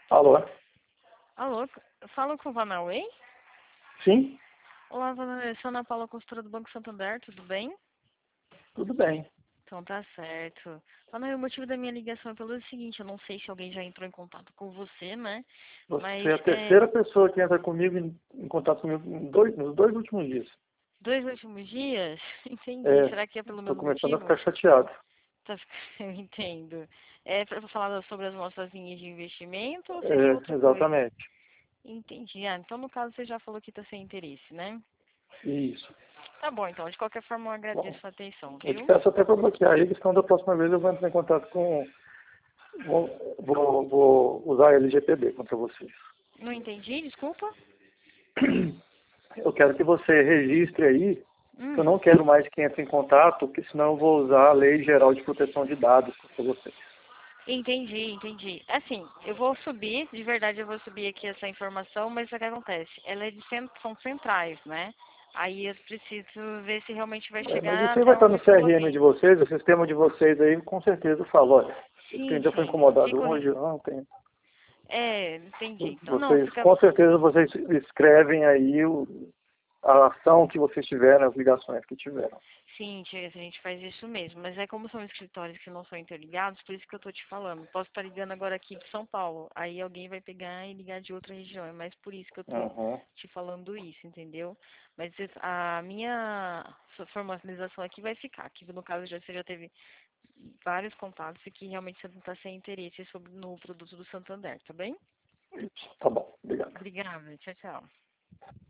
Alô? Alô, falo com o Vanauê? Sim, Olá, Vanauê, sou Ana Paula, consultora do Banco Santander, tudo bem? tudo bem. Então tá certo. Vanauê, o motivo da minha ligação é pelo seguinte, eu não sei se alguém já entrou em contato com você, né? Você Mas é a terceira pessoa que entra comigo em contato comigo nos dois últimos dias. 2 últimos dias, entendi. É, Será que é pelo estou mesmo começando a motivo? ficar chateado. Tá, eu entendo. É para falar sobre as nossas linhas de investimento ou seria É, outra coisa? exatamente. Entendi. Ah, então no caso você já falou que tá sem interesse, né? Isso. Tá bom, então. De qualquer forma, eu Bom, agradeço a atenção, eu te viu? peço até para bloquear eles, então da próxima vez eu vou entrar em contato com. Vou usar a LGPD contra vocês. Não entendi, desculpa. Eu quero que você registre aí que eu Hum. não quero mais que entre em contato, porque senão eu vou usar a Lei Geral de Proteção de Dados contra vocês. Entendi, entendi. Assim, eu vou subir, de verdade eu vou subir aqui essa informação, mas o que acontece? Ela é são centrais, né? Aí eu preciso ver se realmente vai É, mas chegar isso aí até vai estar no onde tem CRM de alguém. vocês, o sistema de vocês aí, com certeza fala, olha, esse Sim, cliente já foi sim. incomodado Fico. hoje, ontem. Entendi. Então, não, Vocês, fica. com certeza, vocês escrevem aí a ação que vocês tiveram, as ligações que tiveram. Sim, Tia, a gente faz isso mesmo. Mas é como são escritórios que não são interligados, por isso que eu tô te falando. Posso estar ligando agora aqui de São Paulo. Aí alguém vai pegar e ligar de outra região. É mais por isso que eu tô Uhum. te falando isso, entendeu? Mas a minha formalização aqui vai ficar. Que no caso já você já teve vários contatos e que realmente você não está sem interesse sobre no produto do Santander, tá bem? Tá bom, obrigado. Obrigada. Tchau, tchau.